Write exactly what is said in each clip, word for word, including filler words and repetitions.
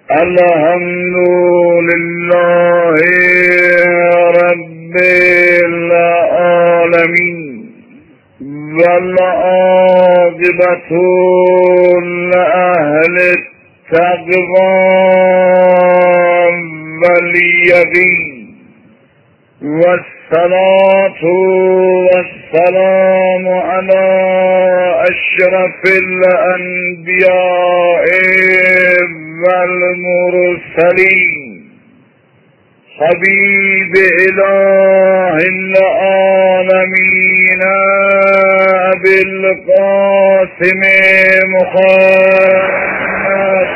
الحمد لله رب العالمين والعاقبة لأهل التقوى واليقين والصلاة والسلام على أشرف الأنبياء والمرسلين حبيب إله العالمين أبي القاسم محمد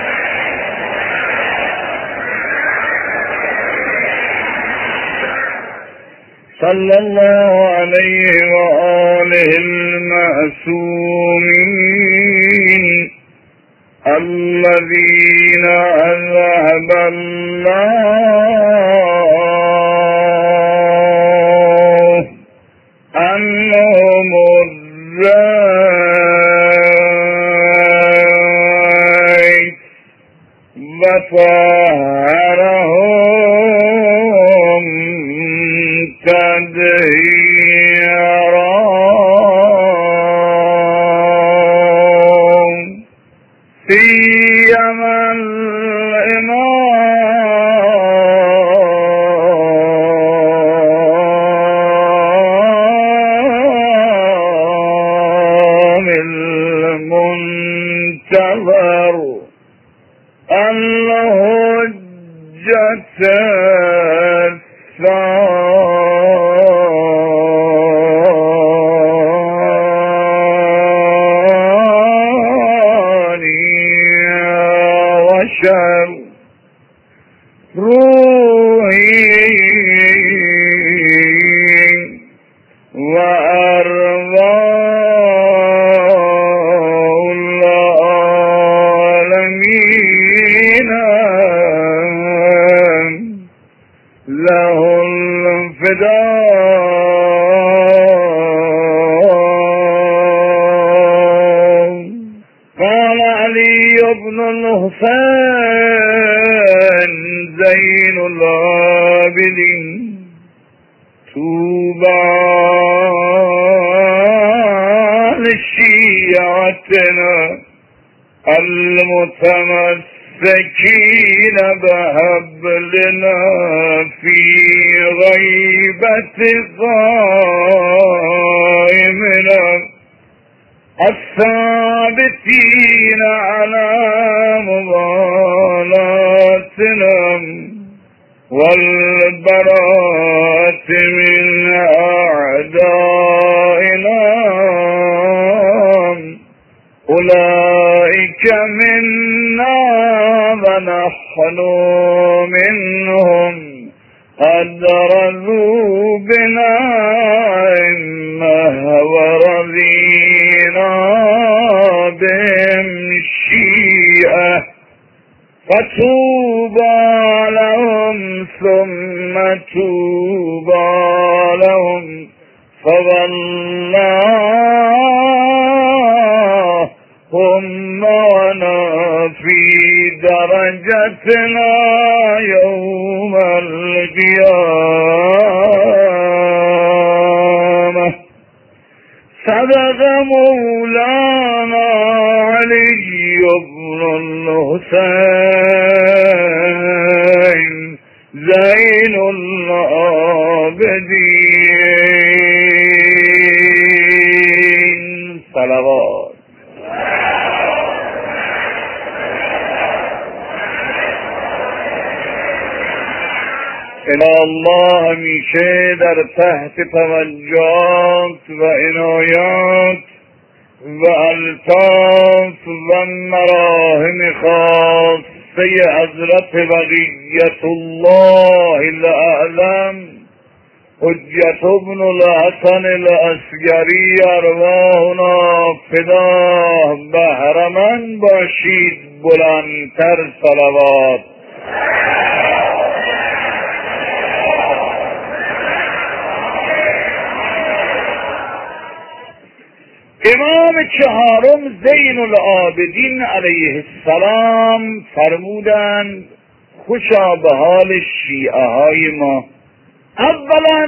صلى الله عليه وآله المعصومين الذين أذهب الله عنهم الرجس وطهرهم تدهيرا سيما الإمام المنتظر الحجة روحي وأرواح العالمين له الفداء. قال علي بن الحسين زين العابدين طوبى لشيعتنا المتمسكين بحبلنا في غيبة قائمنا الثابتين على مضالاتنا والبراءة من أعدائنا أولئك منا ونحن منهم قد رضوا بنا ورضينا بهم شيئا فتوبى لهم ثم توبى لهم فوالله هم معنا في درجتنا يوم القيامة. صدق مولانا علي بن الحسين زين العابدين. صلوات. الله همیشه در تحت توجهات و عنایات و الطاف و مراهم خاصه حضرت بقیت الله الاعلم حجت ابن الحسن العسکری ارواحنا فداه بهرمند باشید. بلندتر صلوات. امام چهارم زین العابدین علیه السلام فرمودند خوشا به حال شیعه های ما. اولا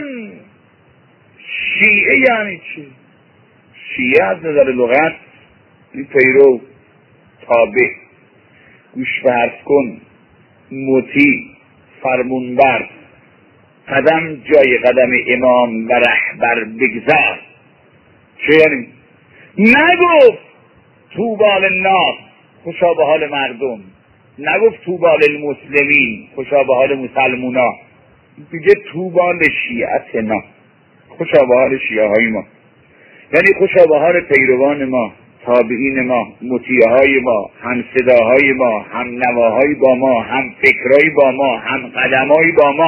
شیعه یعنی چی؟ شیعه از نظر لغت پیرو، تابع، گوش به حرف کن، مطیع، فرمانبر، قدم جای قدم امام و رهبر بگذار. چه یعنی؟ نگفت طوبی للناس خوشا به حال مردم، نگفت طوبی للمسلمین خوشا به حال مسلمونا، دیگه طوبی لشیعتنا خوشا به حال شیعه های ما، یعنی خوشا به حال پیروان ما، تابعین ما، مطیعهای ما، هم صداهای ما، هم نواهای با ما، هم فکرهای با ما، هم قدمهای با ما.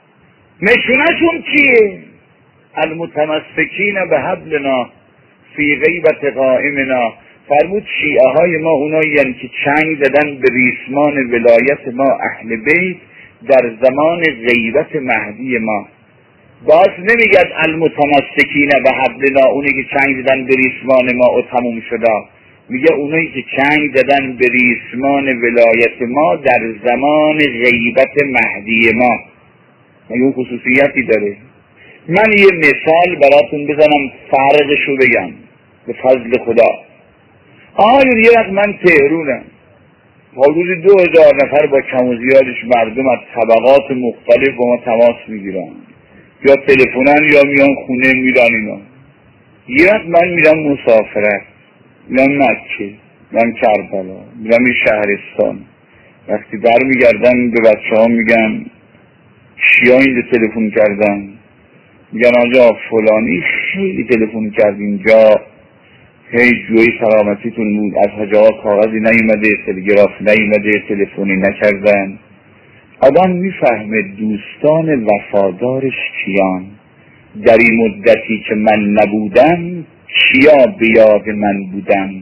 نشونشون چیه؟ المتمسکین به حبلنا فی غیبت قائمنا. فرمود شیعه های ما اونایی یعنی که چنگ زدن به ریسمان ولایت ما اهل بیت در زمان غیبت مهدی ما. باز نمیگد المتمسکین به حبلنا اونی که چنگ زدن به ریسمان ما و تموم شده، میگه اونایی که چنگ زدن به ریسمان ولایت ما در زمان غیبت مهدی ما. مگه اون خصوصیتی داره؟ من یه مثال براتون بزنم فرقشو بگم به فضل خدا. آیا یه وقت من تهرونم، حدود دو هزار نفر با کم و زیادش مردم از طبقات مختلف با ما تماس میگیرن، یا تلفنن یا میان خونه میرن اینا. یه وقت من میرم مسافرت، میرم مکه، میرم کربلا، میرم این شهرستان. وقتی در میگردن به بچه ها میگن چیا اینجا تلفن کردن؟ میگن آجا فلانی خیلی تلفن کرد اینجا، هی جوی سلامتیتون بود، از حاجه ها کاغذی نیومده، تلگراف نیومده، تلفنی نکردن. آدم میفهمه دوستان وفادارش کیان، در این مدتی که من نبودم کیا به یاد من بودن.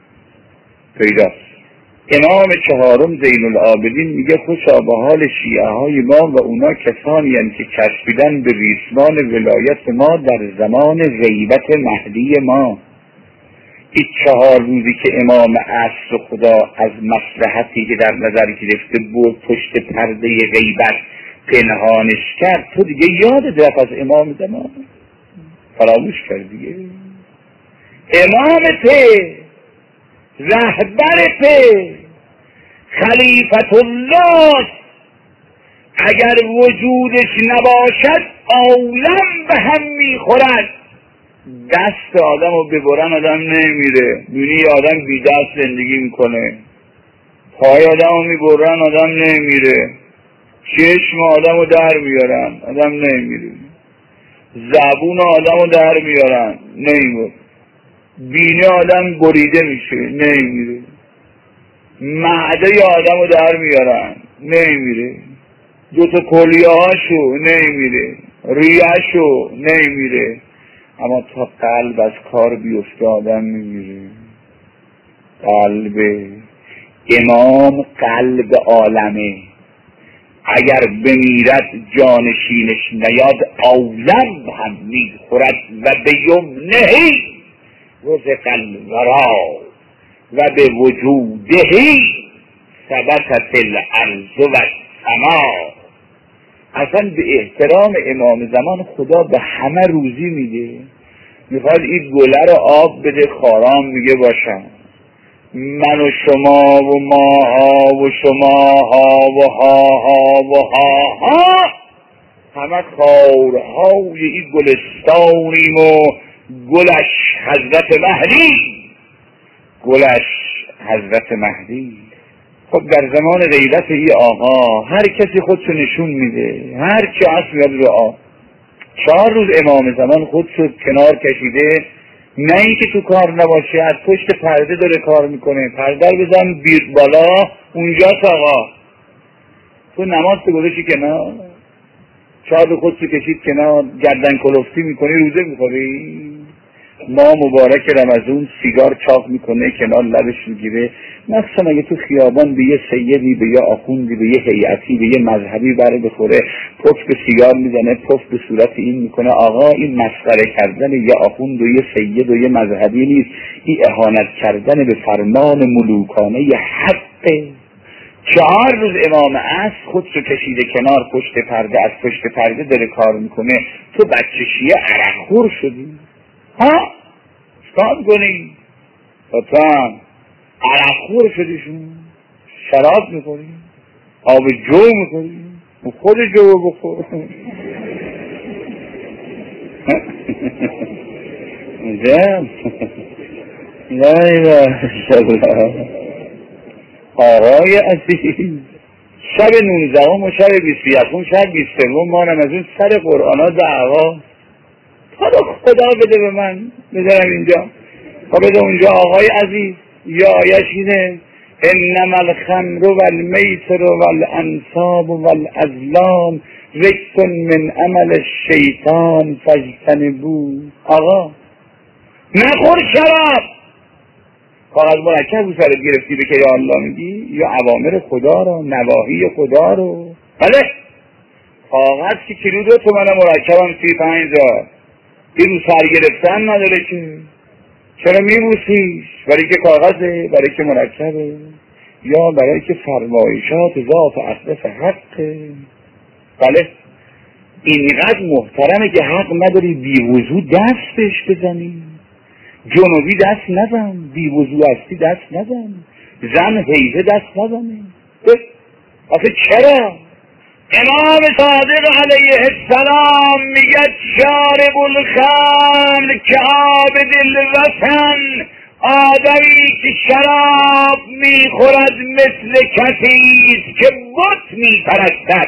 پیداست. امام چهارم زین العابدین میگه خوشا به حال شیعه های ما و اونا کسانی هستند که چسبیدن به ریسمان ولایت ما در زمان غیبت مهدی ما. این چهار روزی که امام عصر خدا از مصلحتی که در نظر گرفته بود پشت پرده غیبت پنهانش کرد، تو دیگه یادت رفت از امام زمان، فراموش کرد دیگه. امامته، رهبرته، خلیفت الله، اگر وجودش نباشد عالم به هم میخورد. دست آدم رو ببرن آدم نمیره، بینی آدم بی دست زندگی میکنه. پای آدم رو میبرن آدم نمیره، چشم آدم رو در میارن آدم نمیره، زبون آدم رو در میارن نمیره، بینی آدم بریده میشه نمیره، معده آدم رو در میارن نمیره، دوتا کلیه هاشو نمیره، ریهشو نمیره، اما تا قلب از کار بیفته آدم میمیره. قلب امام قلب عالمه، اگر بمیرد جانشینش نیاد عالم هم میخورد. و به یمنهی رزق الورا و به وجودهی ثبتت الارض و السما. اصلا به احترام امام زمان خدا به همه روزی میده. میخواد این گله رو آب بده خارام میگه باشم، من و شما و ماها و شماها و هاها و هاها همه خارهای این گلستانیم و گلش حضرت مهدی، گلش حضرت مهدی. خب در زمان غیبت ای آقا هر کسی خودشو نشون میده، هر کی هست میاد رو آ. چهار روز امام زمان خودشو کنار کشیده، نه اینکه تو کار نباشه، از پشت پرده داره کار میکنه. پرده رو بزن بیر بالا، اونجاست آقا. تو نماز تو گذاشتی کنار، چهار رو خودشو کشید کنار، گردن کلفتی میکنی، روزه میخوری. ما مبارک رمضان سیگار چاق میکنه کنار لبش میگیره، مثلا اگه تو خیابان به یه سیدی، به یه آخوندی، به یه هیئتی، به یه مذهبی بره بخوره، پف به سیگار میزنه، پف به صورت این میکنه، آقا این مسخره کردن یه آخوند و یه سید و یه مذهبی نیست، این اهانت کردن به فرمان ملوکانه یه حقه. چهار روز امام عصر خودش رو کشیده کنار پشت پرده، از پشت پرده داره کار میکنه، تو بچه شیعه عرقخور شدی ها؟ چکار کنی؟ بطن عرقخور شدیشون، شراب میخوری، آب جو میخوری، خود جو بخور. جم لا اله الا الله. آقای عزیز، شب نوزدهم و شب بیست و یکم شب بیست و سوم ماه رمضان سر قرآن ها دعوا. تا خدا بده به من بذارم اینجا، تا بده اونجا. آقای عزیز یا آیش اینه انما الخمر والمیسر والانصاب والازلام رجس من عمل الشیطان فاجتنبوه. آقا نخور شراب، کاغذ مرکب رو سرت گرفتی به که یا الله میگی، یا اوامر خدا رو، نواهی خدا رو. بله کاغذ که کیلو دو تومن مرکب هم سی پنج هزار، این رو سر گرفتن نداره که، چرا میبوسیش؟ برای که کاغذه، برای که مرکبه، یا برای که فرمایشات ذات اقدس حقه. بله اینقدر محترمه که حق نداری بی وضو دست بهش بزنی، جنوبی دست نزن، بی وضو هستی دست نزن، زن حیزه دست نزنی. آخه چرا؟ امام صادق علیه السلام میگه شارب الخمر که عابد الوثن، آدمی که شراب میخورد مثل کسیست که بت میپرستد.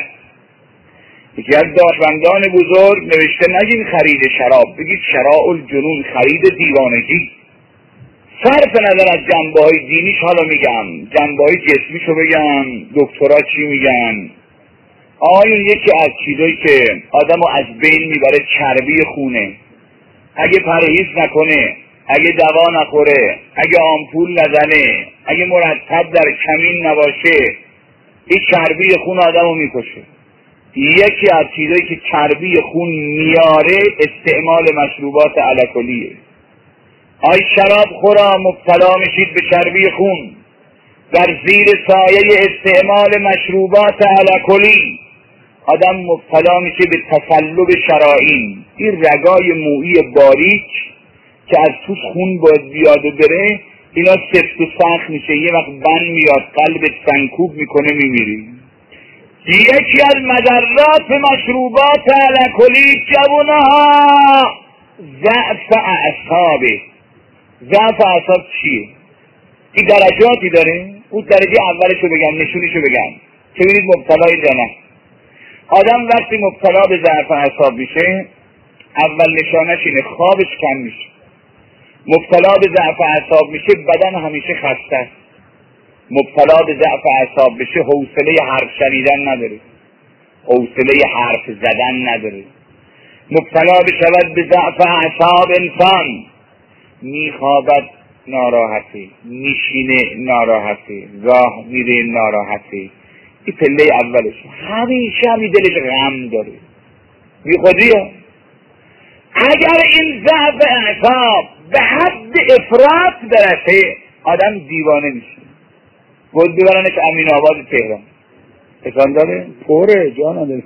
یکی از دانشمندان بزرگ نوشته نگید خرید شراب، بگید شراء الجنون، خرید دیوانگی. صرف نظر از جنبه‌های دینیش حالا میگم، جنبه‌های جسمیشو بگم، دکترا چی میگن. آیا یکی از چیزایی که آدمو از بین میبره چربی خونه، اگه پرهیز نکنه، اگه دوا نخوره، اگه آمپول نزنه، اگه مرتب در کمین نباشه، این چربی خون آدمو میکشه. یکی از چیزایی که چربی خون میاره استعمال مشروبات الکلیه. آی شراب خورا مبتلا میشید به چربی خون در زیر سایه استعمال مشروبات الکلی. آدم مبتلا میشه به تسلب شرائین، این رگای مویی باریک که از توش خون باید بیاد و بره، اینا سفت و سخت میشه، یه وقت بند میاد، قلبت سنکوب میکنه، میمیری. یکی از مضرات مشروبات الکلی جوانها ضعف اعصابه. ضعف اعصاب چیه؟ این درجاتی داره. اون درجه اولشو بگم، نشونیشو بگم که ببینید مبتلای یا نه. آدم وقتی مبتلا به ضعف اعصاب میشه، اول نشانش اینه خوابش کم میشه. مبتلا به ضعف اعصاب میشه بدن همیشه خسته است. مبتلا به ضعف اعصاب بشه حوصله حرف شنیدن نداره، حوصله حرف زدن نداره. مبتلا بشود به ضعف اعصاب انسان، میخوابد ناراحته، میشینه ناراحته، راه میره ناراحته. این پله اولش. همیشه همی دلش غم داره، بی خودیه. اگر این ضعف اعصاب به حد افراط برسه، آدم دیوانه میشه. بود ببرنش امین آباد تهران، تکان داره پره جانا داره.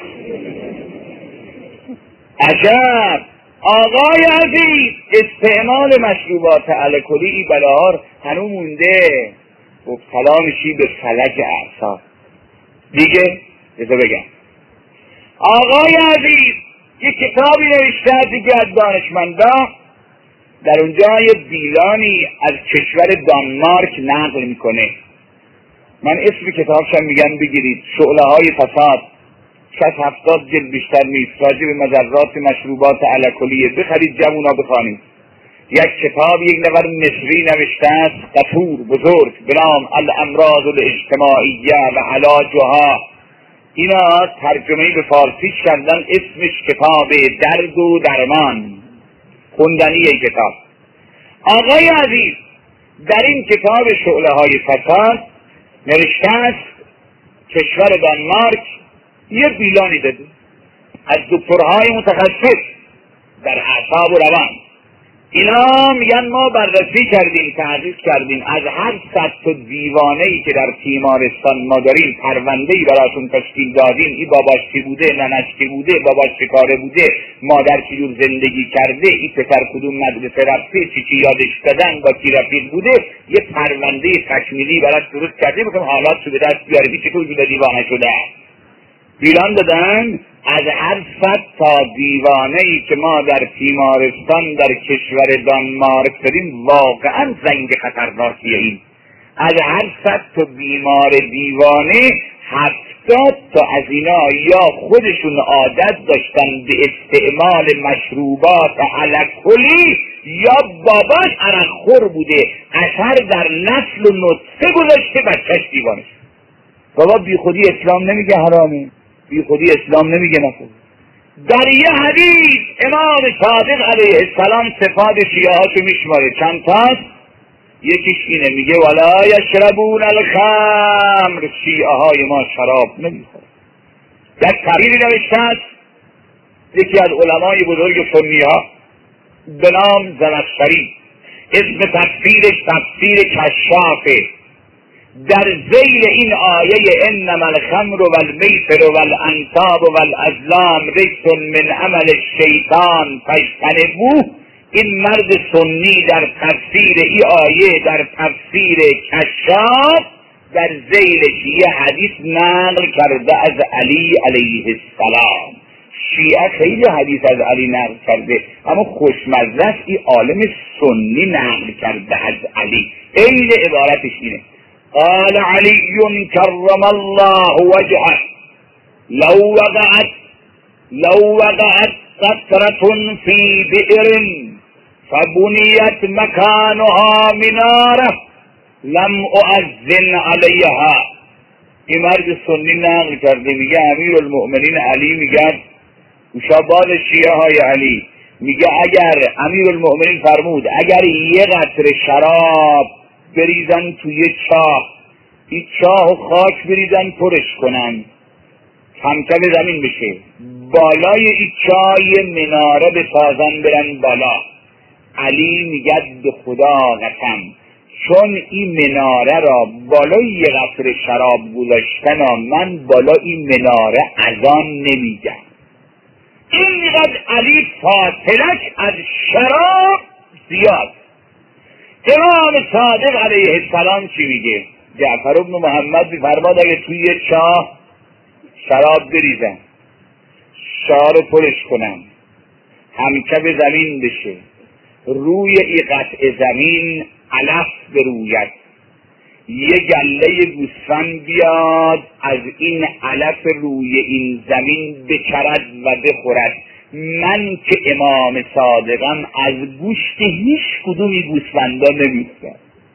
عجب آقای عزیز، استعمال مشروبات الکلی بلار هنو مونده، مبتلا میشی به فلج اعصاب. دیگه بذار بگم آقای عزیز یک کتابی نوشته از دیگه از دانشمندان، در اونجا یه بیلانی از کشور دانمارک نقل میکنه. من اسم کتابشم میگم بگیرید، شعله های فساد. شصت هفتاد جلد بیشتر نیست، راجع به مضرات مشروبات الکلیه. بخرید جوونا بخوانید. یک کتاب یک نفر مصری نوشته است، قطور بزرگ، به نام الامراض الاجتماعیه و علاجها. اینا ترجمه به فارسی کردن، اسمش کتاب درد و درمان. خوندنی کتاب. آقای عزیز در این کتاب شعله های فساد نوشته است کشور دانمارک یه بیلانی داده از دکترهای متخصص در اعصاب و روان. اینا میگن ما بررسی کردیم، تحقیق کردیم، از هر صد تا دیوانه‌ای که در تیمارستان ما داریم پرونده‌ای براشون تشکیل دادیم. این باباش کی بوده، ننش کی بوده، باباش چه کاره بوده، مادر چه جور زندگی کرده، این پسر کدوم مدرسه رفته، چی چی یادش دادن، با کی رفیق بوده، یه پرونده تکمیلی براش درست کردیم بگم حالاتشو به دست بیاریم چطور جور دیوانه شده. بیلان دادن از هر صد تا دیوانه‌ای که ما در تیمارستان در کشور دانمارک داریم واقعا زنگ خطرناکیه. این از هر صد تا بیمار دیوانه هفتاد تا از اینا یا خودشون عادت داشتن به استعمال مشروبات الکلی یا باباش عرقخور بوده، اثر در نسل و نطفه گذاشته، بچهش دیوانه شد. بابا بی خودی اسلام نمیگه حرامه، بی خودی اسلام نمیگه نخور. در یه حدیث امام صادق علیه السلام صفات شیعه هاشو میشماره، چند تاست؟ یکیش اینه، میگه ولا یشربون الخمر، شیعه های ما شراب نمیخورن. یک تحریری نوشته است یکی از علمای بزرگ سنی ها به نام زمخشری، اسم تفسیرش تفسیر کشافه. در ذیل این آیه انما الخمر والمیسر والانصاب والازلام رجس من عمل الشیطان فاجتنبوه، این مرد سنی در تفسیر این آیه در تفسیر کشاف در ذیلش یه حدیث نقل کرده از علی علیه السلام. شیعه خیلی حدیث از علی نقل کرده اما خوشمزه است این عالم سنی نقل کرده از علی. عین عبارتش اینه، قال علی کرم الله وجهه لو وقعت لو وقعت قطرة في بئر فبنيت مكانها مناره لم اؤذن علیها. این مرد سنی نقل کرده، میگه امیر المؤمنین علی میگه مشابه شیعه های علی، میگه اگر امیر المؤمنین فرمود اگر یه قطره شراب بریزن توی چاه، این چاه و خاک بریزن پرش کنن کمکب زمین بشه، بالای این چاه یه مناره بسازن برن بالا، علی میگه به خدا قسم چون این مناره را بالای یه قطره شراب گذاشتن من بالا این مناره اذان نمیگم. اینقدر علی فاصلش از شراب زیاد. امام صادق علیه السلام چی میگه؟ جعفر بن محمد میفرماد اگه توی چاه شراب بریزن، چاه رو پرش کنن، همکب زمین بشه، روی این قطع زمین علف بروید، یه گله گوسفند بیاد از این علف روی این زمین بچرد و بخورد، من که امام صادقم از گوشت هیچ کدومی گوسفندا نمیخورم.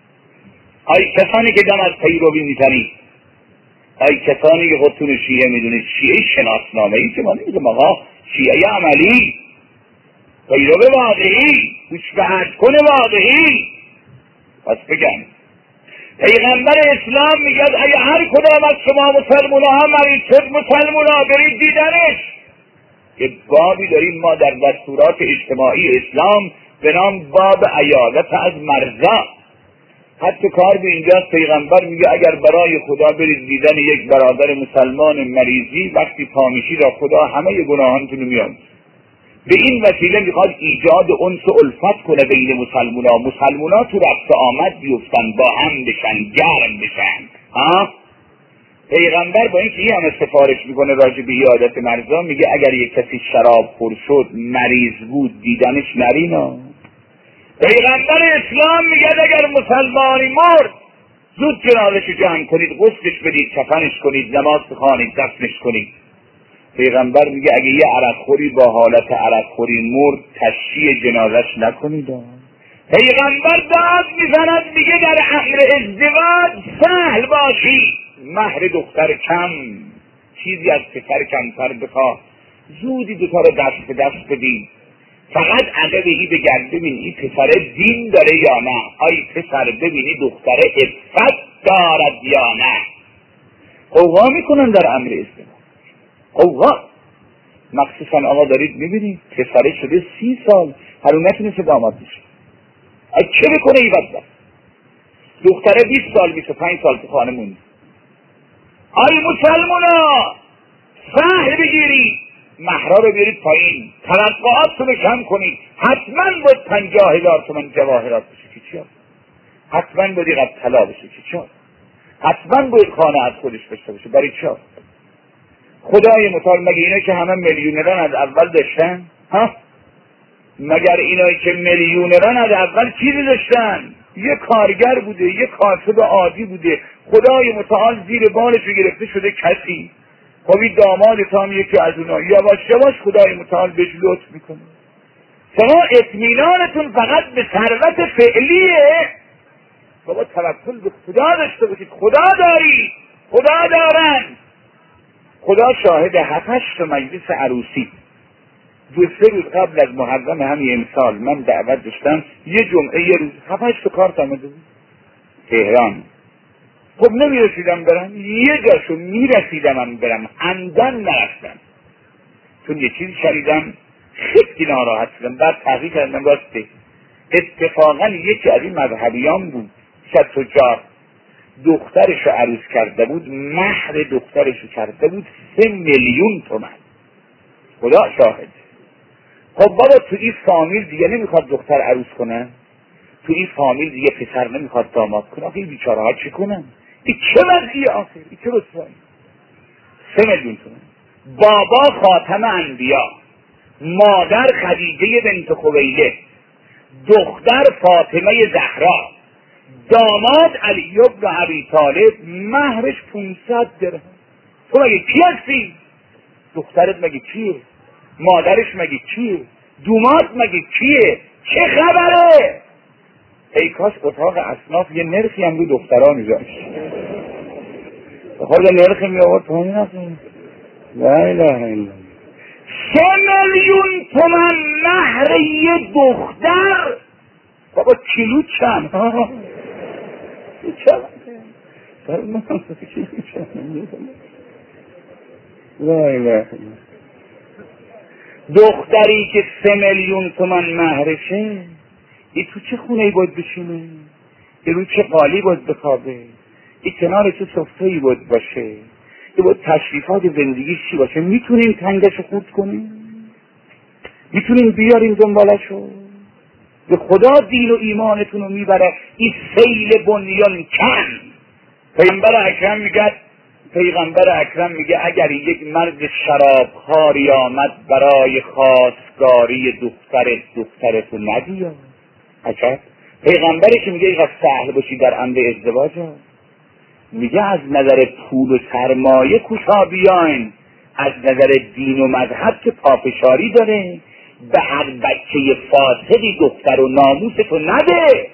آی کسانی که دم از پیروی میزنید، آی کسانی که خودتون شیعه میدونید، شیعه شناسنامه ای که ما نمیدونم آقا شیعه عملی، پیروی واقعی، گوش به حد کنه واقعی. پس بگم پیغمبر اسلام میگه اگه هر کدام از شما مسلمان ها مریض شد مسلمان ها برید دیدنش. یه بابی داریم ما در دستورات اجتماعی اسلام به نام باب عیادت از مرضا. حتی کار به اینجاست پیغمبر میگه اگر برای خدا برید دیدن یک برادر مسلمان مریضی، وقتی پا میشی را خدا همه گناهانتون رو میاد. به این وسیله میخواد ایجاد انس و الفت کنه بین مسلمونا، مسلمونا تو رفت آمد بیفتن، با هم بشن، گرم بشن. ها پیغمبر با اینکه این همه سفارش میکنه راجع به عیادت مرضا، میگه اگر یک کسی شراب خور شد مریض بود دیدنش نرینا. پیغمبر اسلام میگه اگر مسلمانی مرد زود جنازه‌شو جمع کنید، غسلش بدید، کفنش کنید، نماز بخوانید، دفنش کنید. پیغمبر میگه اگه یه عرقخوری با حالت عرقخوری مرد تشییع جنازش نکنید. پیغمبر داد میزند میگه در امر ازدواج سهل باشی، مهر دختر کم، چیزی از پسر کمتر بخواه، زودی دوتا رو دست به دست بدید، فقط عقبهی بگرد ببین این پسره دین داره یا نه، آی پسر ببینی دختره عفت دارد یا نه. قوقا میکنن در امر ازدواج، قوقا. مخصوصا آقا دارید میبینید پسره شده سی سال هنوز نتونسته داماد بشه. از چه بکنه ای بدبخت؟ دختره بیست سال بیست و پنج سال تو خانه موند. آی مسلمونا سهل بگیرید، مهرا رو بیارید پایین، توقعات رو کم کنید. حتما باید پنجاه هزار تومن جواهرات بشه که چی هست؟ حتما باید اینقدر طلا بشه که چی هست؟ حتما باید خانه از خودش داشته باشه. برای چی هست؟ خدای متعال مگه اینا که همه میلیونران از اول داشتن؟ ها؟ مگر اینایی که میلیونران از اول چیزی داشتن؟ یه کارگر بوده، یه کاسب عادی بوده، خدای متعال زیر بالش گرفته شده کسی. خب این دامادت هم یکی از اونا، یواش یواش خدای متعال بهش لطف میکنه. شما اطمینانتون فقط به ثروت فعلیه. بابا توکل به خدا داشته باشید. خدا داری، خدا دارن. خدا شاهد هفتش مجلس عروسی دو سه روز قبل از محرم همین امسال من دعوت داشتم، یه جمعه یه روز هفتش تا کارت آمده بود تهران. خب نمیرسیدم برم، یه جاشو میرسیدم هم برم، عمدن نرفتم چون یه چیزی شنیدم خیلی ناراحت شدم. بعد تحقیق کردم راسته اتفاقا یکی از این مذهبیان بود شد تجار، دخترشو عروس کرده بود، مهر دخترشو کرده بود سه میلیون تومن. خدا شاهد. خب بابا تو این فامیل دیگه نمیخواد دختر عروس کنه، تو این فامیل دیگه پسر نمیخواد داماد کنه. آخه این بیچاره ها چی کنن؟ این چه وضعیه آخر؟ این چه رسوایی؟ سه میلیون تومن. بابا خاتم انبیا، مادر خدیجه بنت خویلد، دختر فاطمه زهرا، داماد علی بن ابی طالب، مهرش پانصد درهم. تو مگه کی هستی؟ دخترت مگه کیه؟ مادرش مگه کیه؟ دومات مگه کیه؟ چه خبره؟ ای کاش اتاق اصناف یه نرخی هم رو دخترها میذاشت. بخواد نرخی می آورد پایین نکنید. لا اله الا الله. سه میلیون تومن مهر یه دختر. بابا کیلو چند؟ چند؟ لا اله دختری که سه میلیون تومن مهرشه، ای تو چه خونه ای باید بشینه؟ ای رو چه قالی باید بخوابه؟ ای کنار چه صفحه‌ای باید باشه؟ ای باید تشریفات زندگیش چی باشه؟ میتونیم تنگشو خورد کنیم؟ میتونیم بیاریم دنبالشو؟ به خدا دین و ایمانتون رو میبره این سیل بنیان کن. پیغمبر اکرم میگه پیغمبر اکرم میگه اگر یک مرد شرابخواری آمد برای خواستگاری دختر دخترتو ندیا. عجب. پیغمبرش میگه اینقدر سهل باشی در امر ازدواج ها. میگه از نظر پول و سرمایه کوشا بیاین، از نظر دین و مذهب که پافشاری داره. به هر بچه فاسقی دختر و ناموستو نده.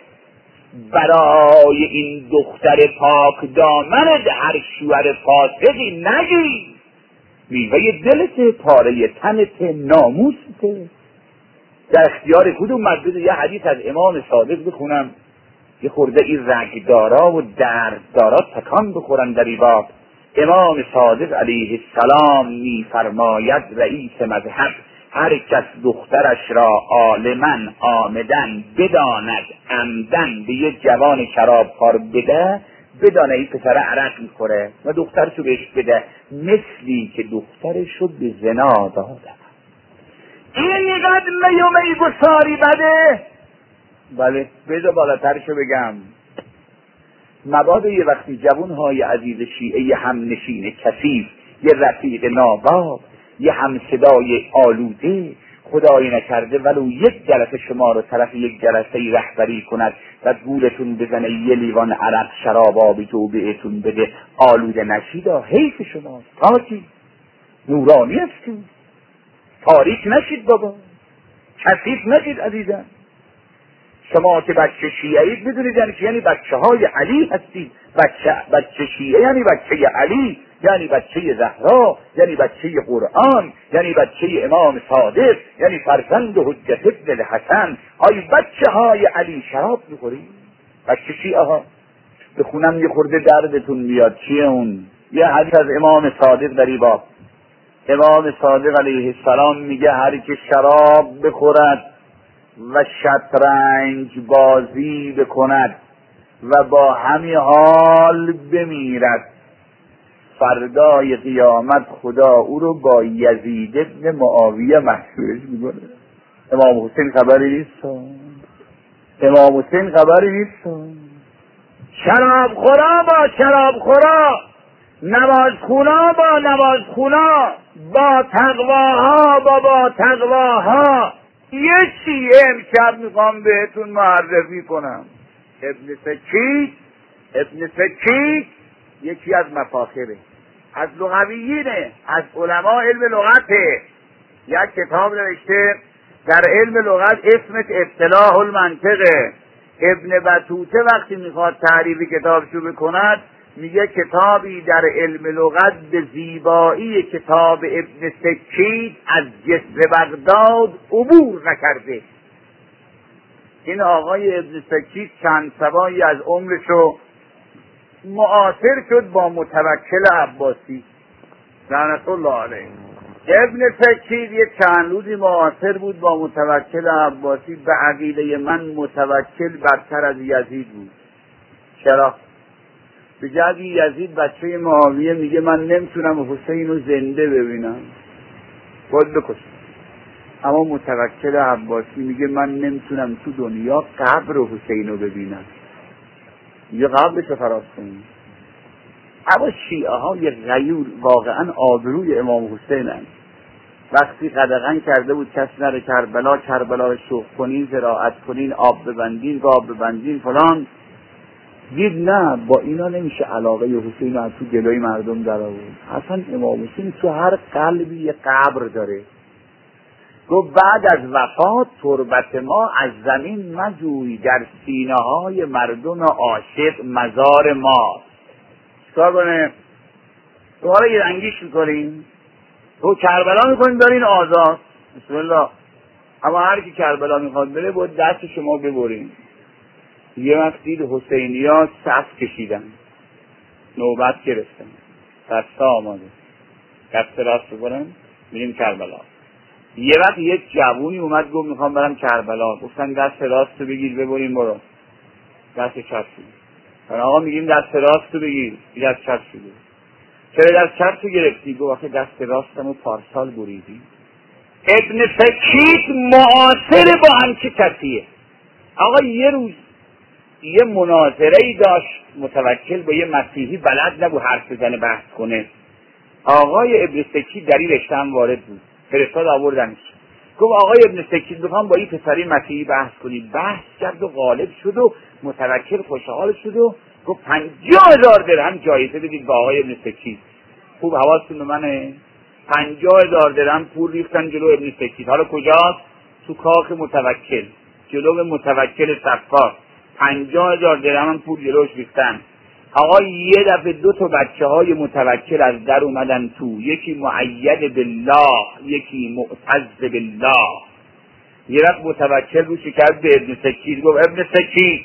برای این دختر پاک دامنت هر شوهر فاسقی نگی. میوه دلت، پاره تنت، ناموست. در اختیار کدوم مسجد یه حدیث از امام صادق بخونم، یه خورده این رگدارا و درددارا تکان بخورن در این باب. امام صادق علیه السلام میفرماید رئیس مذهب هر کس دخترش را عالما آمدن بداند عمدن به یه جوان شرابخوار بده، بدانه این پسر عرق میخوره و دخترشو بهش بده، مثلی که دخترشو به زنا داده. اینقدر می و می گساری بده. بله بذار بالاترشو بگم. مبادا یه وقتی جوانهای عزیز شیعه هم نشین کثیف، یه رفیق ناباب، یه همصدای آلوده، خدایی نکرده ولو یک جلسه شما رو طرف یک جلسه رهبری کند و گولتون بزنه یه لیوان عرق شراب آبی توبهتون بده، آلوده نشید. حیف شماست. پاکی نورانی هستید، تاریک نشید بابا، کثیف نشید عزیزم. شما که بچه شیعه اید میدونید یعنی چی؟ یعنی بچه های علی هستید. بچه, بچه شیعه یعنی بچه علی، یعنی بچه زهرا، یعنی بچه قرآن، یعنی بچه امام صادق، یعنی فرزند حجت ابن الحسن. آی بچه های علی شراب میخوری؟ بچه شیعه ها بخونم یه خورده دردتون میاد. چیه اون؟ یه حدیث از امام صادق در این باب. امام صادق علیه السلام میگه هر که شراب بخورد و شطرنج بازی بکند و با همین حال بمیرد، فردای قیامت خدا او رو با یزید ابن معاویه محشورش میکنه. امام حسین خبری نیست، امام حسین خبری نیست. شراب خورا با شراب خورا، نماز خونا با نماز خونا، با تقواها با با تقواها. یه چیه امشب میخوام بهتون معرفی کنم. ابن سکیت ابن سکیت یکی از مفاخره، از لغویینه، از علماء علم لغته. یک کتاب نوشته در علم لغت اسمش اصطلاح المنطقه. ابن بطوطه وقتی میخواد تعریف کتابشو بکند میگه کتابی در علم لغت به زیبایی کتاب ابن سکیت از جسر بغداد عبور نکرده. این آقای ابن سکیت چند سبایی از عمرشو معاصر شد با متوکل عباسی لعنت الله علیه. ابن سکیت یه چند روزی معاصر بود با متوکل عباسی. به عقیده من متوکل برتر از یزید بود. چرا؟ بجد یزید بچه معاویه میگه من نمیتونم حسین رو زنده ببینم، باید بکشم. اما متوکل عباسی میگه من نمیتونم تو دنیا قبر حسین رو ببینم، یه قبرش رو فراز کنیم. اما شیعه ها یه غیور واقعا آبروی امام حسین هست. وقتی قدغن کرده بود کس نره کربلا، کربلا رو شوخ کنین، زراعت کنین، آب ببندین، گاب ببندین فلان، دید نه با اینا نمیشه علاقه حسین رو تو جلوی مردم در آورد. اصلا امام حسین تو هر قلبی یه قبر داره. گفت بعد از وفات تربت ما از زمین مجوی، در سینه های مردم عاشق مزار ما. چکار کنه؟ تو حالا یه رنگیش میکنیم، تو کربلا میکنیم دارین آزاد، بسم الله. اما هر کی کربلا میخواد بره باید دست شما ببرین. یه وقت دید حسینی ها صف کشیدن، نوبت گرفتن، دستا آماده، دست راست بکنن میریم کربلا. یه وقت یه جوونی اومد گفت میخوام برم کربلا. گفتن دست راست رو بگیر ببریم برو. دست چپ شد. آقا میگیم دست راست رو بگیر، دست چپ شد. چرا دست چپ رو گرفتی؟ گفت آخه دست راستم رو پارسال بریدی. ابن سکیت معاصر با همچه کسیه. آقا یه روز یه مناظره‌ای داشت متوکل با یه مسیحی، بلد نبود حرف بزنه بحث کنه. آقای ابن سکیت در این رشته هم وارد بود، فرستاد آوردنش. گفت آقای ابن سکیت بخوام با این پسری مسیحی بحث کنید. بحث کرد و غالب شد و متوکل خوشحال شد و گفت پنجاه هزار درهم جایزه بدید با آقای ابن سکیت. خوب حواستون به منه؟ پنجاه هزار درهم پول ریختن جلو ابن سکیت. حالا کجاست؟ تو کاخ متوکل، جلو متوکل صفار. پنجاه هزار درهم پول جلوش ریختن. آقا یه دفعه دو تا بچه های متوکل از در اومدن تو، یکی مؤید بالله یکی معتز بالله. یه وقت متوکل رو شکرد به ابن سکیت، گفت ابن سکیت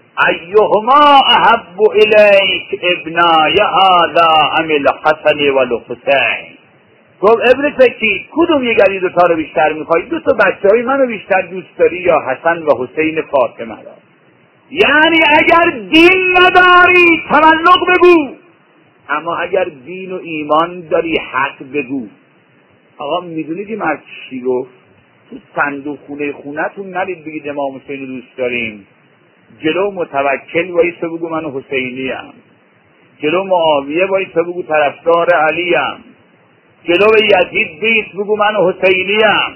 ایهما احب الیک ابنای هذا ام الحسن و الحسین. گفت ابن سکیت کدوم یک از این دو تا رو بیشتر میخوای؟ دو تا بچه های منو بیشتر دوست داری یا حسن و حسین فاطمه را؟ یعنی اگر دین نداری تملق بگو، اما اگر دین و ایمان داری حق بگو. آقا میدونید این مرد چی گفت؟ تو صندوق خونه خونتون نرید بگید امام حسین رو دوست داریم. جلو متوکل وایسا بگو من حسینی ام. جلو معاویه وایسا بگو طرفدار علی ام. جلو یزید بیست بگو من حسینی ام.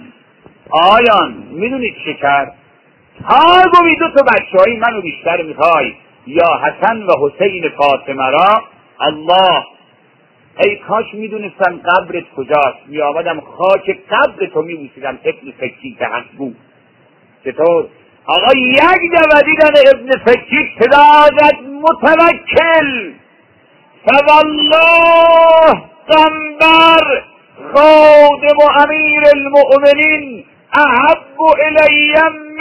آیان میدونید چه کرد؟ ها گوی دو تا بچه های منو بیشتر میخوای یا حسن و حسین فاطمه را؟ الله، ای کاش میدونستم قبرت کجاست، میآمدم خاک قبر تو میبوسیدم. ابن سکیت حق بود. چطور؟ آقا یک دفعه دیدن ابن سکیت صدا زد متوکل، فوالله قنبر خادم امیر المؤمنین احب الی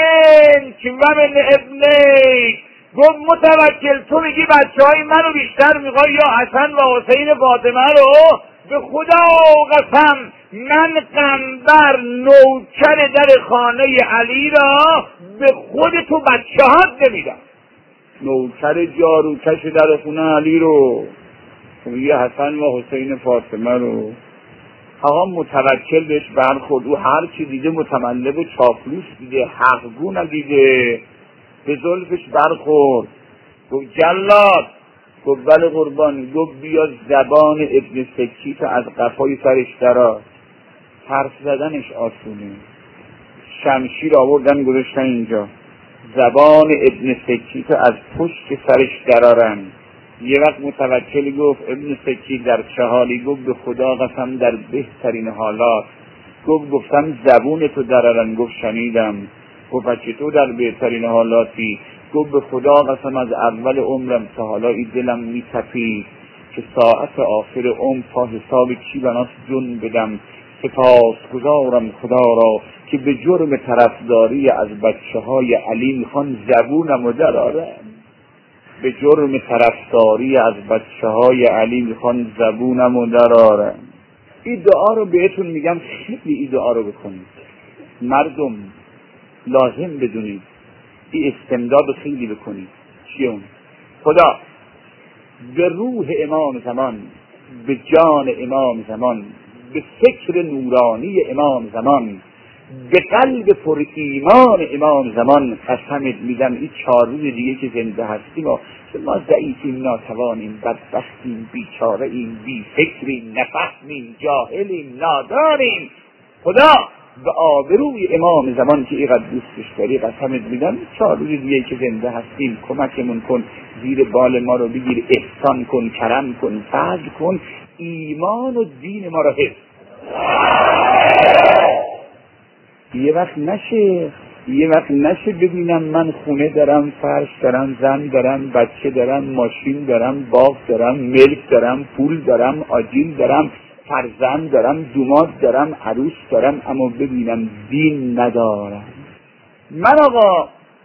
منک و من ابنیک. گفت متوکل تو میگی بچه های منو بیشتر میخوای یا حسن و حسین فاطمه رو؟ به خدا قسم من قنبر نوکر در خانه علی را به خود تو بچه هات نمیدم. نوکر جاروکش در خونه علی رو میگه حسن و حسین فاطمه رو. آقا متوکل بهش برخورد، او هر چی دیده متملق و چاپلوس دیده، حقگو ندیده، به زلفش برخورد. گفت جلاد. گفت بله قربان. گفت بیا زبان ابن سکیت از قفای سرش درآر. حرف زدنش آسونه. شمشیر آوردن گذاشتن اینجا، زبان ابن سکیت از پشت سرش درارن. یه وقت متوکل گفت ابن سکیت در چه حالی؟ گفت به خدا قسم در بهترین حالات. گفت گفتم زبون تو درارن. گفت شنیدم. گفت بچه تو در بهترین حالاتی؟ گفت به خدا قسم از اول عمرم تا حالا این دلم میتپید که ساعت آخر عمر تا حساب کی بناس جون بدم. سپاس گزارم خدا را که به جرم طرفداری از بچه های علی میخوان زبونم رو درارن. به جرم طرفداری از بچه های علی میخوان زبونم رو درارن. این دعا رو بهتون میگم خیلی این دعا رو بکنید مردم، لازم بدونید این استمداد خیلی بکنید. چیه اون؟ خدا به روح امام زمان، به جان امام زمان، به فکر نورانی امام زمان، به قلب پر ایمان امام زمان قسمت میدم این چهار روز دیگه که زنده هستیم و ما ضعیفیم، ناتوانیم، بدبختیم، بیچاره‌ایم، بی فکریم، نفهمیم، جاهلیم، نادانیم. خدا به آبروی امام زمان که اینقدر دوستش داری قسمت میدم چهار روز دیگه که زنده هستیم کمکمون کن، زیر بال ما رو بگیر، احسان کن، کرم کن، فضل کن، ایمان و دین ما رو حفظ. یه وقت نشه یه وقت نشه ببینم من خونه دارم، فرش دارم، زن دارم، بچه دارم، ماشین دارم، باغ دارم، ملک دارم، پول دارم، آجیل دارم، فرزند دارم، دوماد دارم، عروس دارم، اما ببینم دین ندارم. من آقا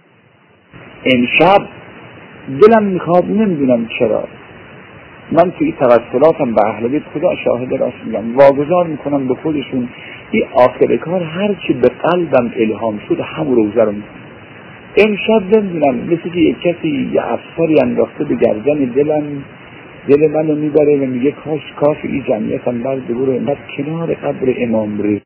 امشب دلم میخواد، نمیدونم چرا، من توی توسلاتم به اهل بیت خدا شاهد راست میگم، واگذار میکنم به خودشون این آخر کار هر چی به قلبم الهام شد همون روزه رو میکنم. امشب نمیدونم مثل که یک کسی یه افساری انداخته به گردن دلم، دل منو میبره و میگه کاش کاش این جمعیتم برد برو اینقدر کنار قبر امام رضا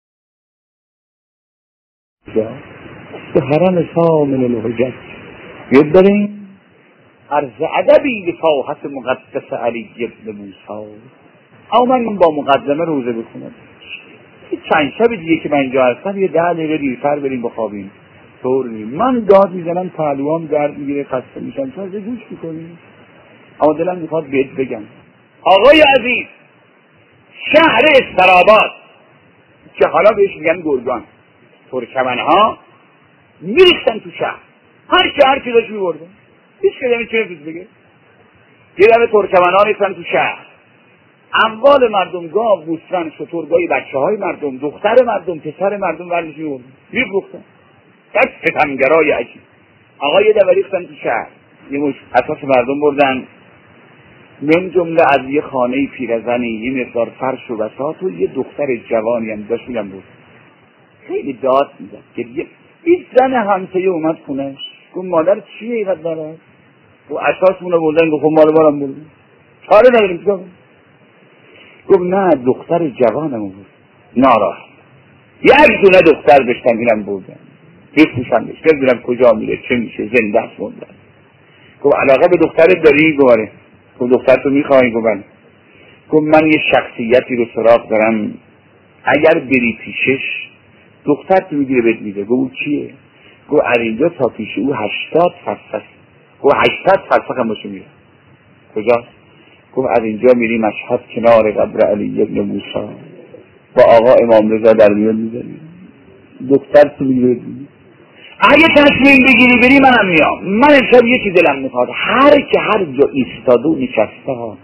به حرم سامن الحجت یاد داریم عرض ادبی به ساحت مقدس علی ابن موسی. او من با مقدمه روزه بکنم، چند شب دیگه که من اینجا هستم یه ده دقیقه دیرتر بریم بخوابیم. طور من داد میزنم، پهلوام درد میگیره، خسته میشم، چون ازه گوش میکنیم. اما دلم میخواد بهت بگم آقای عزیز، شهر استراباد که حالا بهش میگن گرگان، ترکمنها میریختن تو شهر، هر که هر کی داشت میبردن، هیچ که نمیتونه چیز بگه. یه دفعه ترکمنها ریختن تو شهر، اموال مردم، گاو، گوسفند، شترگاه بچه های مردم، دختر مردم، پسر مردم ورنش میبردن، میفروختن. دست ستمگرای عجیب. آقا یه دفعه ریختن تو شهر، یه مش اساس مردم بردن، من جمله از یه خانه پیرزنی یه مقدار فرش و بساط و یه دختر جوانی هم داشت میدن بود. خیلی داد میدن که یه این زن همسایه اومد خونش، گفت مادر چیه اینقدر داره؟ و اساسمونو بردن، گفت مال بارم بردن، چاره نداریم چیکار؟ گفت نه دختر جوانم بود، ناراحت، یک دونه دختر بشتن اینم بردن، بفروشن بهش، نمیدونم کجا میره چه میشه، زنده است موندن. گفت علاقه به دخترت داری؟ گفت گفت دختر تو میخوایی؟ گفت من گفت من یه شخصیتی رو سراغ دارم، اگر بری پیشش دختر تو میگیره بهت میده. گفت چیه؟ گفت از اینجا تا پیش او هشتاد فلسفه. گفت هشتاد فلسفه هم باشه میره. کجا؟ گفت از اینجا میری مشهد کنار قبر علی ابن موسی با آقا امام رضا در میان میزنی، دختر تو میگیره بهت میده. اگه تصمیم بگیری بری منم میام. من امشب یه چی دلم میخواد، هر که هر جا ایستاده و نشسته ها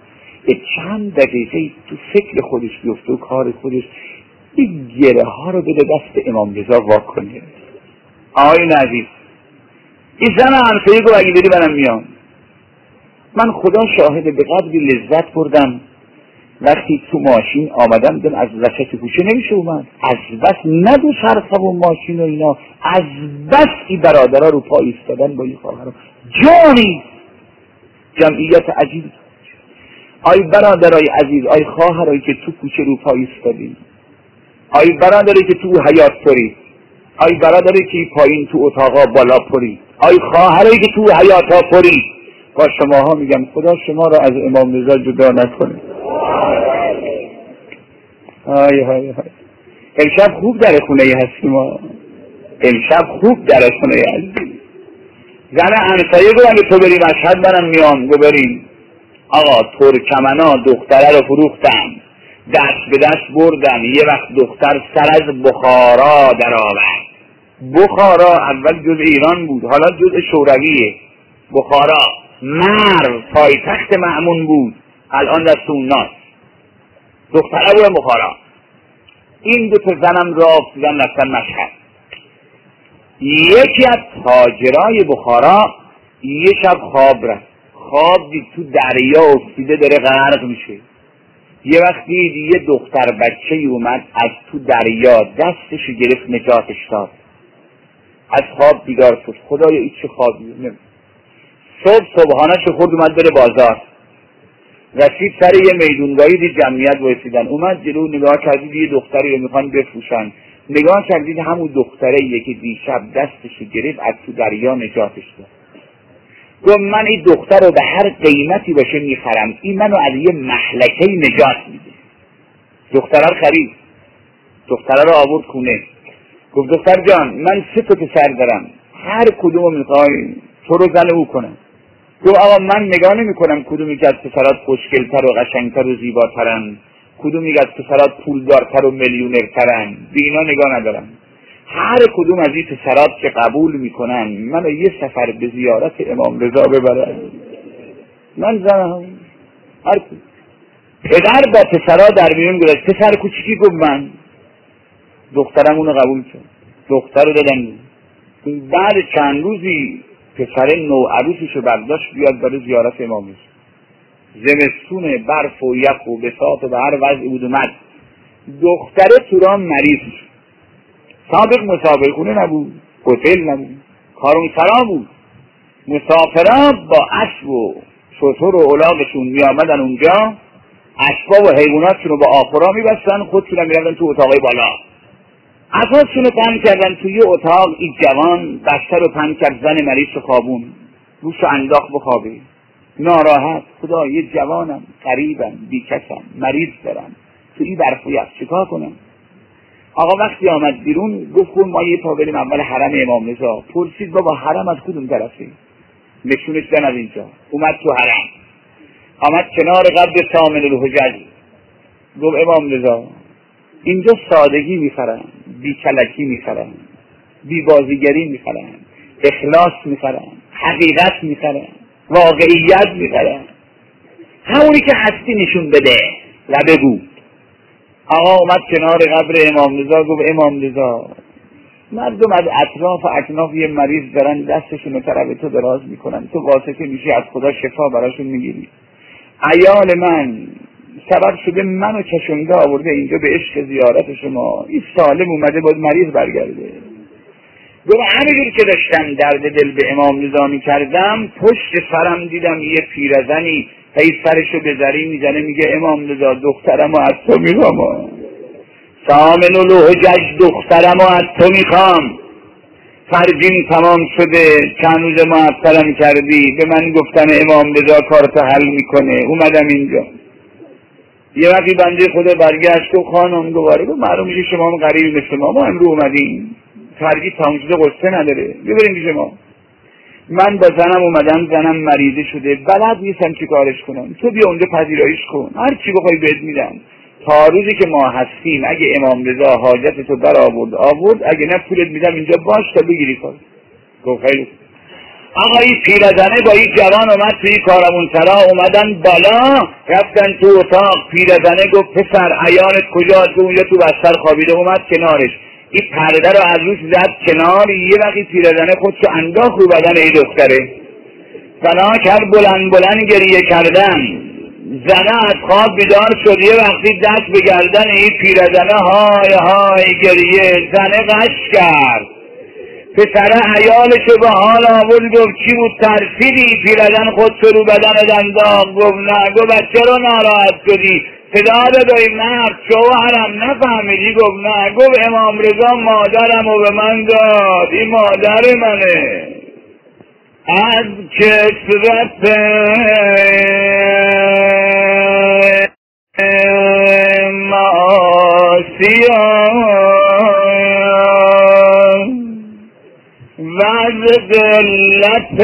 به چند دقیقه تو فکر خودش بیفته و کار خودش، این گره ها رو بده دست امام رضا واکنه. آقای عزیز، این زن همسایه گفت اگه بری منم میام. من خدا شاهده به قدری لذت بردم وقتی تو ماشین آمدم دیدم از وسط کوچه نمیشه اومد، از بس نه دو چرخه و ماشین و اینا، از بس این برادرها رو پا ایستادن با این خواهرها. جانی جمعیت عجیب. آی برادرای عزیز، آی خواهرایی که تو کوچه رو پا ایستادی، آی برادری که تو حیاط پری، آی برادری که پایین تو اتاقا بالا پری، آی خواهرایی که تو حیاطا پری، با شماها میگم خدا شما را از امام رضا جدا نکنه. آی های های امشب خوب در خونه هستیم ما، امشب خوب در خونه هستیم. زن همسایه گفتم به تو بری مشهد منم میام. گو بریم. آقا ترکمنا دختره رو فروختن، دست به دست بردن. یه وقت دختر سر از بخارا در آورد. بخارا اول جز ایران بود، حالا جز شورویه. بخارا مرو پایتخت مأمون بود، الان دست اوناست. دختره بود بخارا. این دو تا زنم را افتادن رفتن مشهد. یکی از تاجرای بخارا یه شب خواب رفت، خواب دید تو دریا افتیده داره غرق میشه. یه وقت دید یه دختر بچه اومد از تو دریا دستشو گرفت نجاتش داد. از خواب بیدار شد. خدایا این چه خوابیه؟ صبح صبحانه‌شو خورد اومد بره بازار، رسید سر یه میدونگاهی دید جمعیت وایسیدن، اومد جلو نگاه کردید یه دختری رو میخوان بفروشن، نگاه کردید همون دختره یکی دیشب دستشو گرفت از تو دریا نجاتش داد. گفت من این دختر رو به هر قیمتی باشه میخرم، این منو از یه مهلکه نجات میده. دختره رو خرید، دختره رو آورد خونه. گفت دختر جان من سه تا پسر دارم، هر کدومو میخوای تو رو زن او کنم. گفت آقا من نگاه نمی کنم کدومی که از پسرات خوشگل‌تر و قشنگتر و زیباترن، کدومی که از پسرات پولدارتر و میلیونرترن، به اینا نگاه ندارم. هر کدوم از این پسرات که قبول میکنن منو یه سفر به زیارت امام رضا ببرن، من زنم. هر کدوم. پدر با پسرا در میون گذاشت. پسر کوچیکی گفت من. دخترم اونو قبول کرد، دختر رو دادن. بعد چند روزی پسر نوعروسیشو برداشت بیاد برای زیارت امام رضا. زمستون برف و یخ و بساط و به هر وضعی بود اومد. دختره تو راه مریض، سابق مسافر خونه نبود، هتل نبود، کارونسرا بود. مسافران با اسب و شتر و الاغشون می آمدن اونجا، اسبا و حیواناتشون رو با آخرا می بستن، خودشون هم می رفتن تو اتاقای بالا. اساسشون رو پهن کردن توی اتاق. این جوان بستر رو پهن کرد، زن مریض رو خوابون، روش رو انداخت بخوابه. ناراحت، خدا یه جوانم، غریبم، بیکسم، مریض دارم، تو این برف و یخ چیکار کنم؟ آقا وقتی آمد بیرون گفت ما یه پا بریم اول حرم امام رضا. پرسید بابا حرم از کدوم طرفه؟ نشونش دادن از اینجا. اومد تو حرم، آمد کنار قبر ثامن الحجج. گفت امام رضا اینجا سادگی میخرن، بی کلکی میخرن، بی بازیگری میخرن، اخلاص میخرن، حقیقت میخرن، واقعیت میخرن، همونی که هستی نشون بده و بگو. آقا اومد کنار قبر امام رضا گفت امام رضا مردم از اطراف و اکناف یه مریض دارن دستشون رو طرف تو دراز میکنن، تو واسطه میشی از خدا شفا براشون میگیری. عیال من سبب شده منو کشونده آورده اینجا به عشق زیارت شما، این سالم اومده باید مریض برگرده. گفت همینجور که داشتم درد دل به امام رضا میکردم، پشت سرم دیدم یه پیرزنی هی سرشو به زری میزنه، میگه امام رضا دخترمو از تو میخوام، ثامن الحجج دخترمو از تو میخوام، فرجین تمام شده، چند روز معطلم کردی، به من گفتن امام رضا کارتو حل میکنه، اومدم اینجا. یه وقتی بنده خدا برگشت و خانم دوباره گفت معلوم میشه شما هم غریبی مثل ما، ما امرو اومدیم، فرجی تمام شده قصه نداره، ببریم پیش ما. من با زنم اومدم، زنم مریضه شده، بلد نیستم چی کارش کنم، تو بیا اونجا پذیرایش کن، هر چی بخوای بهت میدم. تا روزی که ما هستیم اگه امام رضا حاجت تو بر آورد آورد، اگه نه پولت میدم اینجا باش تا بگیری کار. گفت خیلی آقا این پیرزنه با این جوان اومد توی کارمونسرا، اومدن بالا، رفتن تو اتاق. پیرزنه گفت پسر عیالت کجاست؟ گفت اونجا تو بستر خوابیده. اومد کنارش، این پرده رو از روش زد کنار. یه وقتی پیرزنه خودشو انداخت رو بدن این دختره، فنا کرد بلند بلند گریه کردن. زنه از خواب بیدار شد، یه وقتی دست به گردن این پیرزنه های های گریه. زنه غش کرد، پسره عیالشو به حال آورد. گفت چی بود؟ ترسیدی؟ پیرزن خودشو رو بدن انداخت. گفت نه. گفت بچه رو ناراحت شدی؟ صدا دادای مرد شوهرم نفهمیدی؟ گفت نه. گفت امام رضا مادرم رو به من داد، این مادر منه. از کثرت معاصیان و از قلت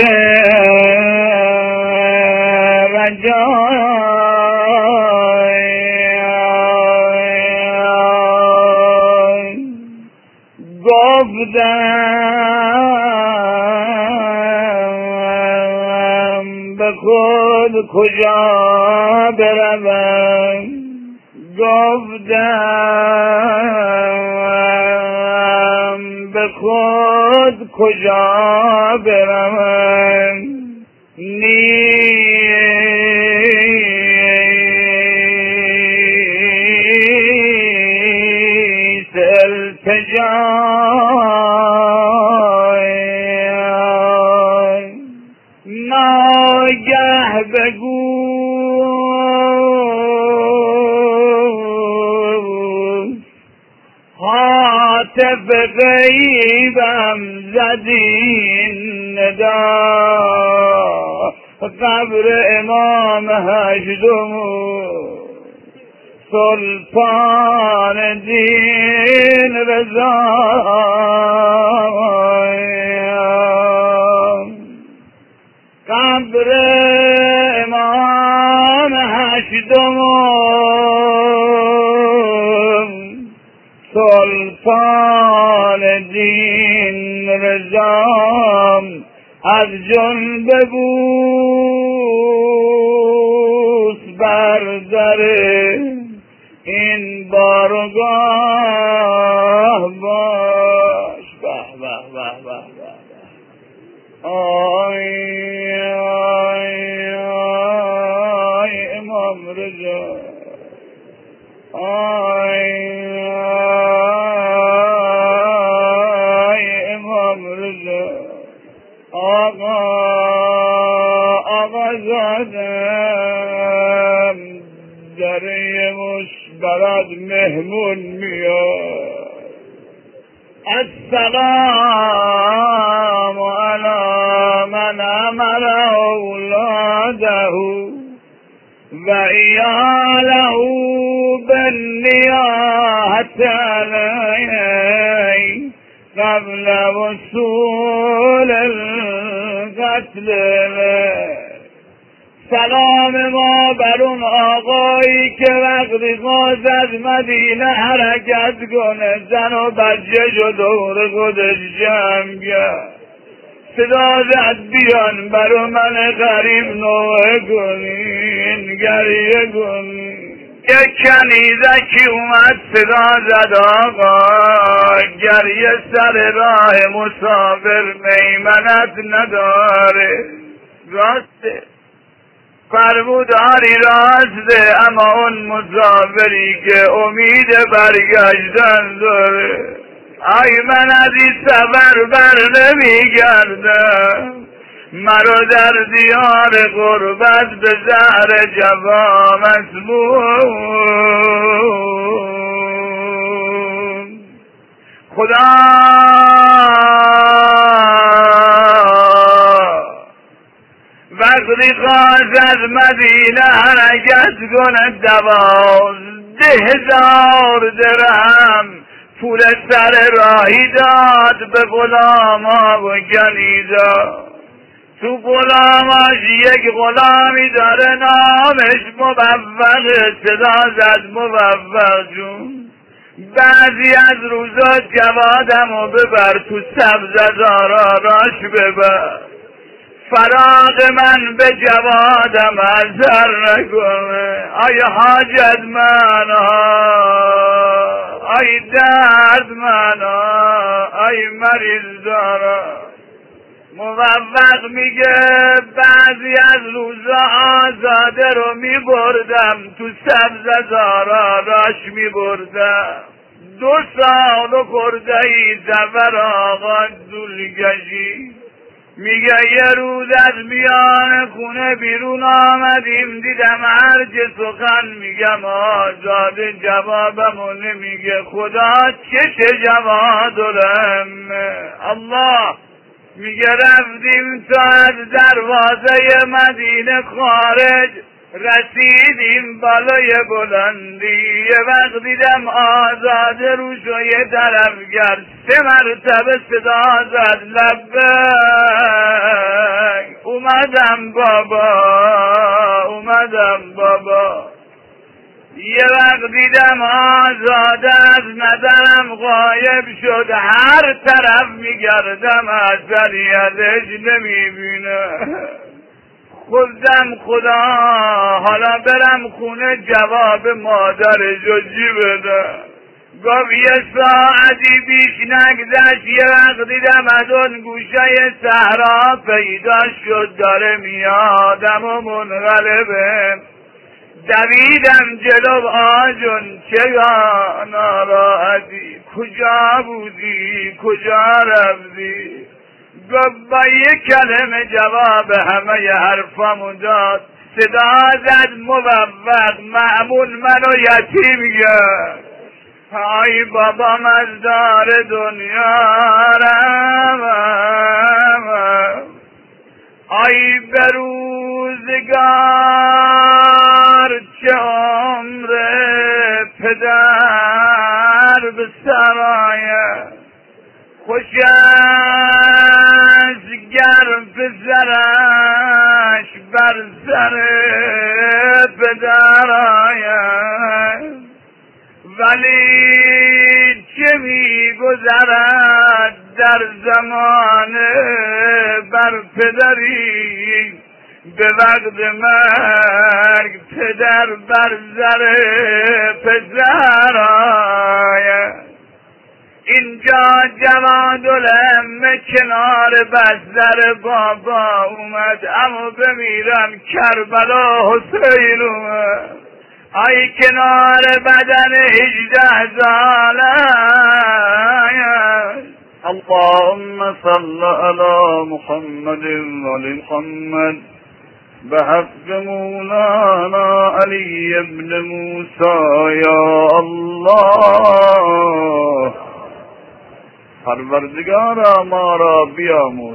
رجایان گفتم به خود کجا بروم. گفتم به خود کجا بروم. نیست التجای. ناگه بگو هاتف غیبم زدین ندا. قبر امام هشتم سلطان دین رضا. قبر امام هشتم سلطان دین رضا. از جان ببوس بر در این بارگاه باش. به به به به به. آی آی آی امام رضا. آی آی امام رضا. آقا آقا زادم در مش برد مهمون میاد. السلام علی من امر اولاده و عیاله بالنیاحة علیه قبل وصول القتل. سلام ما بر اون آقایی که وقتی خواست از مدینه حرکت کنه زن و بچه شو دور خودش جمع کرد. صدا زد بیان برو من غریب نوحه کنین، گریه کنین. یک کنیزکی اومد صدا زد آقا گریه سر راه مسافر میمنت نداره. راسته فرمود آری راسته، اما اون مسافری که امید برگشتن داره. آی من از این سفر بر نمیگردم، مرا در دیار غربت به زهر جفا مسموم. خدا وقتی خواست از مدینه حرکت کنه دوازده هزار درهم پول سر راهی داد به غلاما و کنیزا. تو غلاماش یک غلامی داره نامش موفق، صدا زد موفق جون بعضی از روزا جوادمو ببر تو سبززارا راش ببر. فراق من به جوادم اثر نکنه. ای حاجت من ای درد من ای مریض دارم. موفق میگه بعضی از روزا آزاده رو میبردم تو سبز زارا راش میبردم. دو سال و خورده ای سفر آقا زولگشی. میگه یه روز از میان خونه بیرون آمدیم دیدم هرچه سخن میگم آزاده جوابمو نمیگه. خدا چش جواب دارم. الله میگه رفتیم تا از دروازه مدینه خارج رسیدیم بالای بلندی. یه وقت دیدم آزاده روشو یه طرف کرد سه مرتبه صدا زد لبیک. اومدم بابا اومدم بابا. یه وقت دیدم آزاده از نظرم غایب شد. هر طرف میگردم اثری ازش نمیبینم. گفتم خدا حالا برم خونه جواب مادرشو چی بدم. گفت یه ساعتی بیش نگذشت یه وقت دیدم از اون گوشه صحرا پیدا شد داره میادم و منقلبه. دویدم جلو آجون چه ناراحتی کجا بودی کجا رفتی. گفت با یک کلمه جواب همه حرفامو داد. صدا زد موفق معمول منو یتیم کرد. ای بابا مزدار دنیا رم ای بروزگار چه عمر پدر به سرایه. خوش است گر پسرش بر سر پدر آید. ولی چه میگذرد در زمان بر پدری به وقت مرگ پدر بر سر پسر آید. اینجا جوادالعمه کنار بستر بابا اومد اما بمیرم کربلا حسین اومد. ای کنار بدن هجده ساله. اللهم صل علی محمد و علی محمد بحق مولانا علی ابن موسی. یا الله پروردگارا ما را بیاموز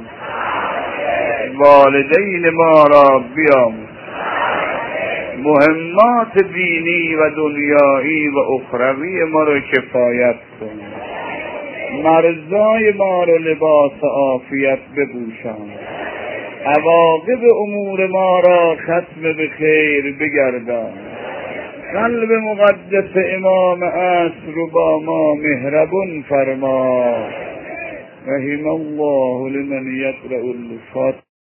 والدین ما را بیاموز مهمات دینی و دنیایی و اخروی ما را کفایت کن. مرزای ما را لباس عافیت بپوشان. عواقب امور ما را ختم به خیر بگردان. قلب مقدس امام عصر رو با ما مهربون فرما. رحم الله لمن یقرأ الفاتحه.